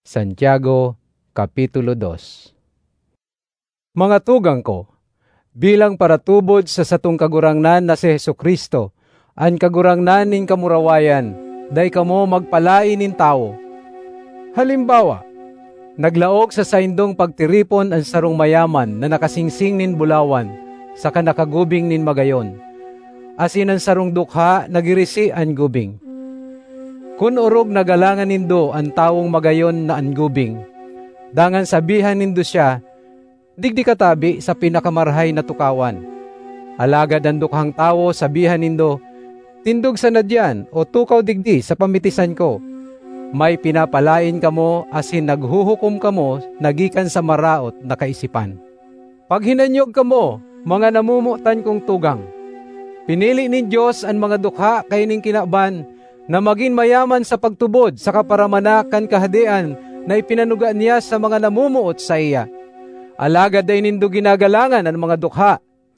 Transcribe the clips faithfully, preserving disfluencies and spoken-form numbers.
Santiago, Kapitulo two. Mga tugang ko, bilang paratubod sa satong kagurangnan na si Jesucristo, an kagurangnan ning kamurawayan, day kamo magpalain nin tao. Halimbawa, naglaog sa saindong pagtiripon ang sarong mayaman na nakasingsing nin bulawan, sa kanakagubing nin magayon. Asin ang sarong dukha nagirisi an gubing. Kun urog nagalangan nindo ang tawong magayon na angubing, dangan sabihan nindo siya, digdi katabi sa pinakamarhay na tukawan. Alagad ang dukhang tawo sabihan nindo, tindog sa nadyan o tukaw digdi sa pamitisan ko. May pinapalain kamo asin naghuhukom kamo nagikan sa maraot na kaisipan. Pag hinanyog kamo, mga namumutan kong tugang, pinili ni Diyos ang mga dukha kay ning kinaban, na maging mayaman sa pagtubod sa kaparamanakan kahadian na ipinanuga niya sa mga namumuot sa iya. Alagad ay nindo ginagalangan ang mga dukha.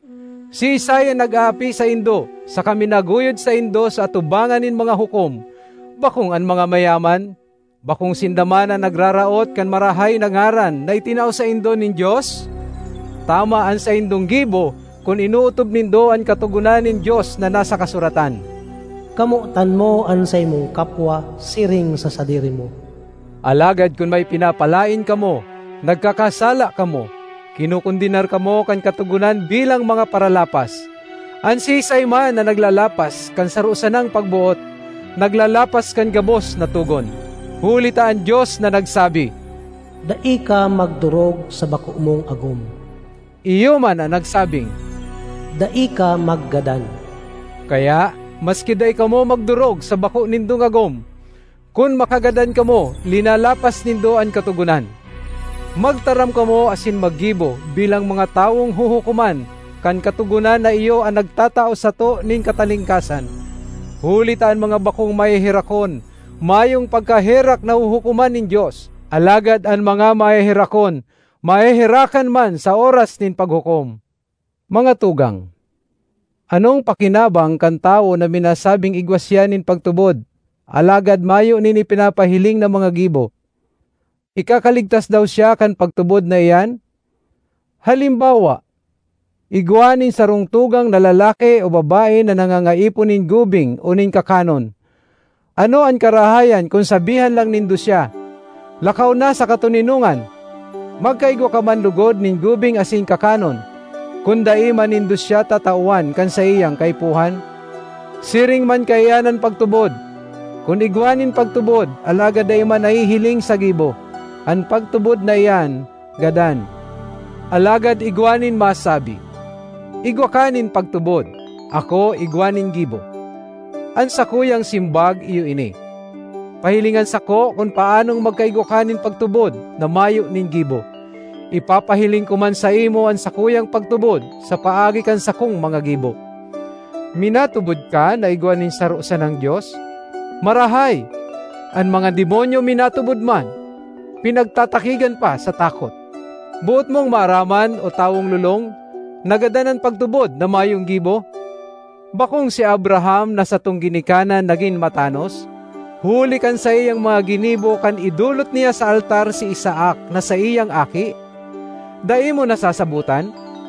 Si Isaya nag-aapi sa indo, sa kami naguyod sa indo sa atubangan nin mga hukom. Bakong an mga mayaman, bakong sindamana nagraraot kan marahay na ngaran na itinaw sa indo nin Diyos? Tama an sa indong gibo kung inuutob nindo ang katugunan nin Diyos na nasa kasuratan. Kamutan mo an sa imong kapwa, siring sa sadiri mo. Alagad kung may pinapalain kamo, nagkakasala kamo, kinukundinar kamo kan katugunan bilang mga paralapas. An sisay man na naglalapas kan sarusan ng pagbuot, naglalapas kan gabos na tugon. Hulita ang Diyos na nagsabi, dai ka magdurog sa bako mong agom. Iyo man ang nagsabing, dai ka maggadan. Kaya, maski day kamo magdurog sa bako nindong agom, kun makagadan kamo, linalapas nindo ang katugunan. Magtaram kamo asin maggibo bilang mga taong huhukuman, kan katugunan na iyo ang nagtatao sa to ning katalingkasan. Hulitaan mga bakong mahihirakon, mayong pagkahirak na huhukuman nin Diyos. Alagad ang mga mahihirakon, mahihirakan man sa oras nin paghukom. Mga tugang, anong pakinabang kan tao na minasabing igwasyanin pagtubod, alagad mayo nini pinapahiling ng mga gibo? Ikakaligtas daw siya kan pagtubod na iyan? Halimbawa, igwanin sarong tugang na lalaki o babae na nangangaipon nin gubing o nin kakanon. Ano ang karahayan kung sabihan lang nindo siya, lakaw na sa katuninungan, magkaigwa ka man lugod nin gubing asin kakanon, kung dai manindo siya tatauan kan sa iyang kaipuhan? Siring man kayanan pagtubod. Kung igwanin pagtubod, alaga day man nahihiling sa gibo. Ang pagtubod na iyan, gadan. Alagad igwanin masabi, igwakanin pagtubod, ako igwanin gibo. Ang sakuyang simbag iyo ini. Pahilingan sako kung paanong magkaigwakanin pagtubod na mayo nin gibo. Ipapahiling ko man sa imo ang sakuyang pagtubod sa paagi kan sakong mga gibo. Minatubod ka na igwanin sarusan ng Diyos? Marahay, ang mga demonyo minatubod man, pinagtatakigan pa sa takot. Buot mong maaraman o tawong lulong, nagadanan pagtubod na mayong gibo? Bakong si Abraham na sa tong ginikanan naging matanos? Huli kan sa iyang mga ginibo kan idulot niya sa altar si Isaac na sa iyang aki? Dai mo nasasabutan?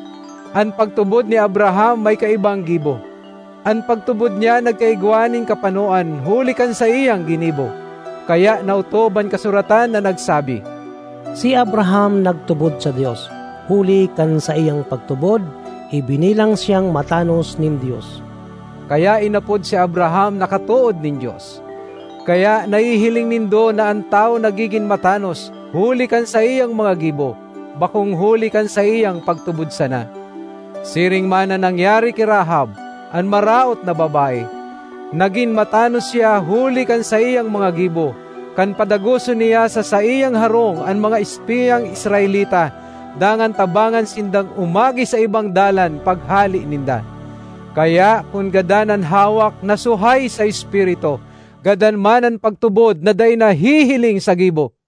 Ang pagtubod ni Abraham may kaibang gibo. Ang pagtubod niya nagkaigwaning kapanuan, huli kan sa iyang ginibo. Kaya nautoban kasuratan na nagsabi, si Abraham nagtubod sa Diyos, huli kan sa iyang pagtubod, ibinilang siyang matanos nin Diyos. Kaya inapod si Abraham nakatuod nin Diyos. Kaya naihiling nindo na ang tao nagiging matanos, huli kan sa iyang mga gibo, bakong huli kan sa iyang pagtubod sana. Siring man na nangyari kay Rahab, ang maraot na babae, naging matanos siya huli kan sa iyang mga gibo, kan padaguso niya sa sa iyang harong ang mga espiyang Israelita, dangan tabangan sindang umagi sa ibang dalan paghali ninda. Kaya kung gadanan hawak na suhay sa espiritu, gadan man ang pagtubod na day nahihiling sa gibo.